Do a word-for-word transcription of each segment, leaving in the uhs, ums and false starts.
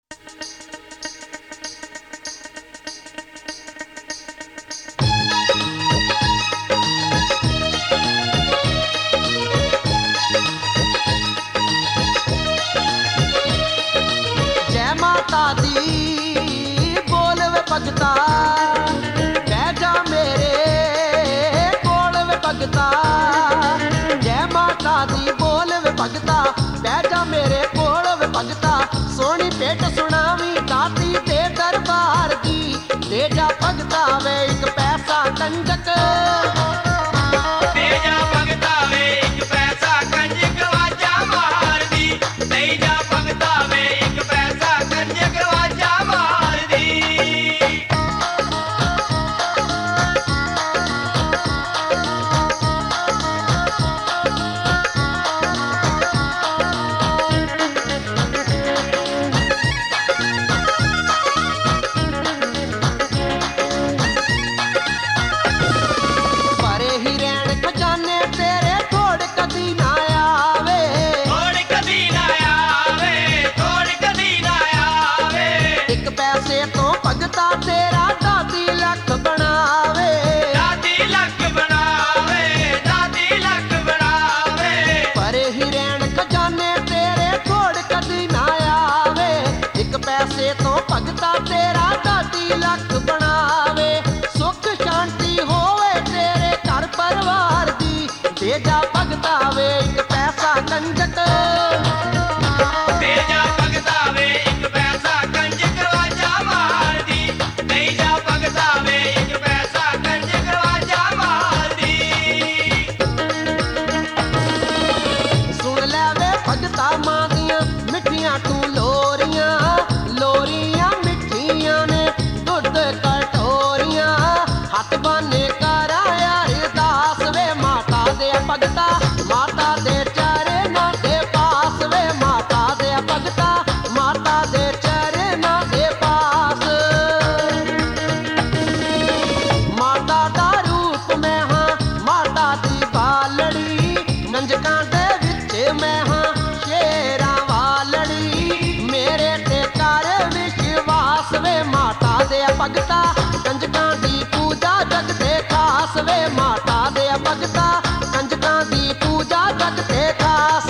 भगता बह जा मेरे कोल वे भगता, जय माता दी बोल वे भगता बह जा मेरे कोल वे भगता, सोनी भेंट सुनावी दाती दे दरबार दी, दे जा भगता वे एक पैसा कंजक, दे जा भगता वे एक पैसा कंजक वाजा मार दी, दे जा भगता वे एक पैसा कंजक वाजा मार दी। पैसे तो भगता तेरा दादी लख बनावे, सुख शांति होवे तेरे घर परिवार दी, दे जा भगता वे एक पैसा कंजक, दे जा भगता वे एक पैसा कंजक वाजा मार दी, दे जा भगता वे एक पैसा कंजक वाजा मार दी। सुन ले वे भगता मां दियां मिठियां तू लोरियां, लोरियां मिठियां ने दुध कटोरियां, हथ बाने करा अरदास वे माता दे भगता, माता दे चरनां दे पास वे माता दे भगता, माता दे चरनां दे पास। माता दा रूप मैं हां माता दी बालड़ी, नंजकां दे विच मैं हां शेरां वालड़ी, मेरे ते कर विश्वास वे माता दे भगता, कंजकां दी पूजा जग ते खास वे माता दे भगता, कंजकां दी पूजा जग ते खास।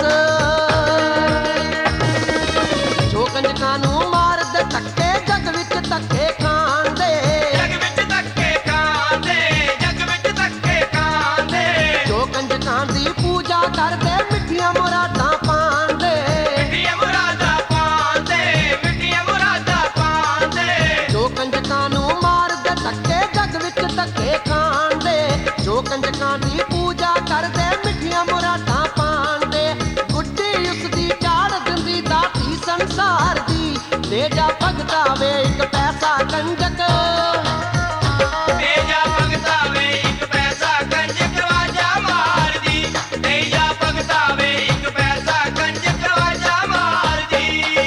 जो कंजकां नूं मारदे धक्के जग विच धक्के खांदे, जग विच धक्के खांदे, जग विच धक्के खांदे, जो कंजकां दी पूजा करदे मिठियां मुरादां पांदे, मिठियां मुरादां पांदे, मिठियां मुरादां पांदे, जो कंजकां नूं मारदे धक्के जग विच धक्के खांदे, जो कंजकां दी पूजा करदे मिठियां मुरादां पांदे, गुड्डी उसदी चाड़ दिंदी दाती संसार दी, दे जा भगता वे एक पैसा कंजक, दे जा भगता वे एक पैसा कंजक वाजा मार दी, दे जा भगता वे एक पैसा कंजक वाजा मार दी।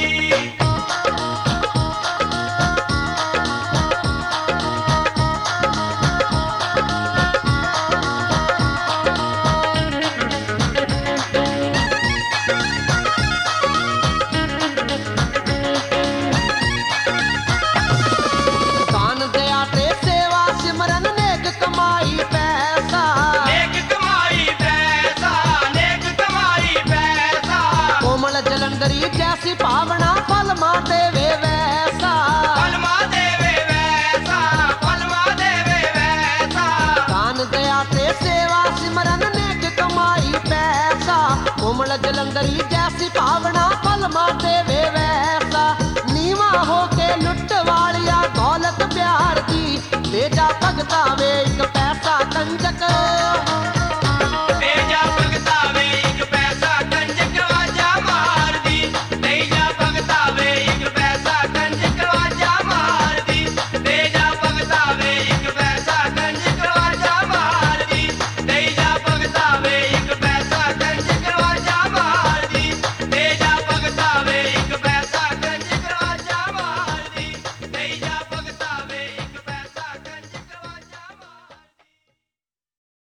दान दया ते सेवा सिमरन नेक कमाई पैसा, नेक कमाई पैसा, नेक कमाई पैसा, कोमल जलंधरी जैसी भावना फल मां देवे वैसा, फल मां देवे वैसा, फल मां देवे वैसा, दान दया ते सेवा सिमरन नेक कमाई पैसा, कोमल जलंधरी जैसी भावना